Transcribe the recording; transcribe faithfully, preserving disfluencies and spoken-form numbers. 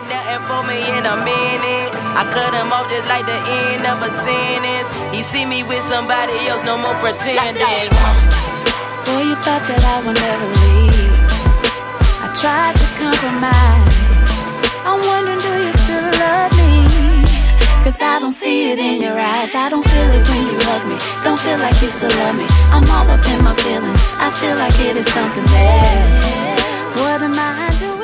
ain't nothing for me in a minute. I cut him off just like the end of a sentence. He see me with somebody else, no more pretending. Boy, you thought that I would never leave. I tried to compromise. I'm wondering, do you still love me? Cause I don't see it in your eyes. I don't feel it when you hug me. Don't feel like you still love me. I'm all up in my feelings. I feel like it is something else. What am I doing?